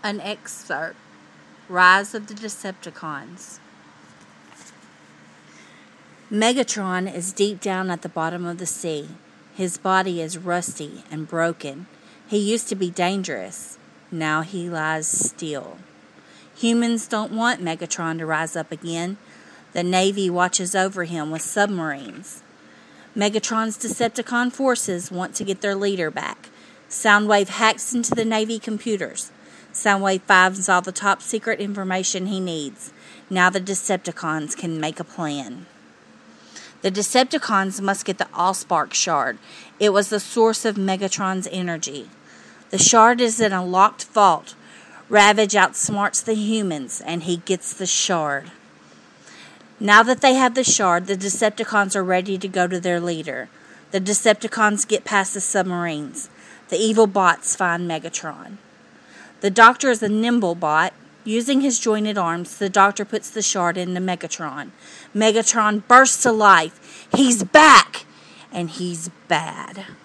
An excerpt. Rise of the Decepticons. Megatron is deep down at the bottom of the sea. His body is rusty and broken. He used to be dangerous. Now he lies still. Humans don't want Megatron to rise up again. The Navy watches over him with submarines. Megatron's Decepticon forces want to get their leader back. Soundwave hacks into the Navy computers. Soundwave finds all the top secret information he needs. Now the Decepticons can make a plan. The Decepticons must get the Allspark shard. It was the source of Megatron's energy. The shard is in a locked vault. Ravage outsmarts the humans, and he gets the shard. Now that they have the shard, the Decepticons are ready to go to their leader. The Decepticons get past the submarines. The evil bots find Megatron. The Doctor is a nimble bot. Using his jointed arms, the Doctor puts the shard into Megatron. Megatron bursts to life. He's back! And he's bad.